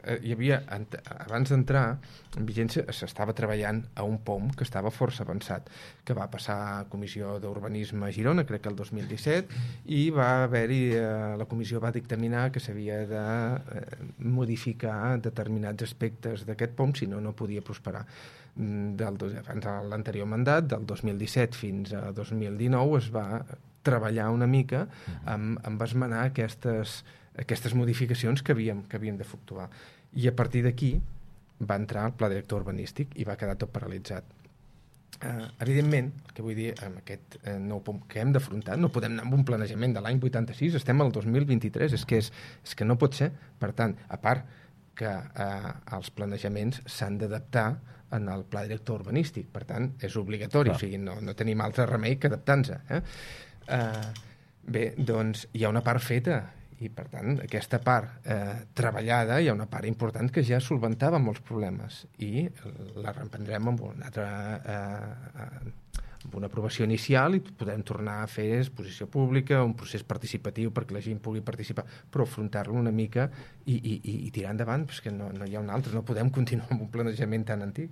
hi havia, abans d'entrar en vigència, s'estava treballant a un POM que estava força avançat, que va passar a Comissió d'Urbanisme a Girona, crec que el 2017, i va haver-hi, la comissió va dictaminar que s'havia de modificar determinats aspectes d'aquest POM, si no, no podia prosperar. Abans de l'anterior mandat, del 2017 fins a 2019, es va treballar una mica amb esmenar aquestes modificacions que havíem d'efectuar. I a partir d'aquí va entrar el pla director urbanístic i va quedar tot paralitzat. Evidentment, el que vull dir, amb aquest nou POM que hem d'afrontar, no podem anar amb un planejament de l'any 86, estem al 2023, és que no pot ser. Per tant, a part que els planejaments s'han d'adaptar en el pla director urbanístic, per tant, és obligatori, o sigui, no tenim altre remei que adaptar-nos. Bé, doncs hi ha una part feta, i per tant aquesta part treballada, hi ha una part important que ja solventava molts problemes i la reprendrem amb amb una aprovació inicial i podem tornar a fer exposició pública, un procés participatiu perquè la gent pugui participar, però afrontar-lo una mica i tirar endavant, perquè no hi ha un altre, no podem continuar amb un planejament tan antic.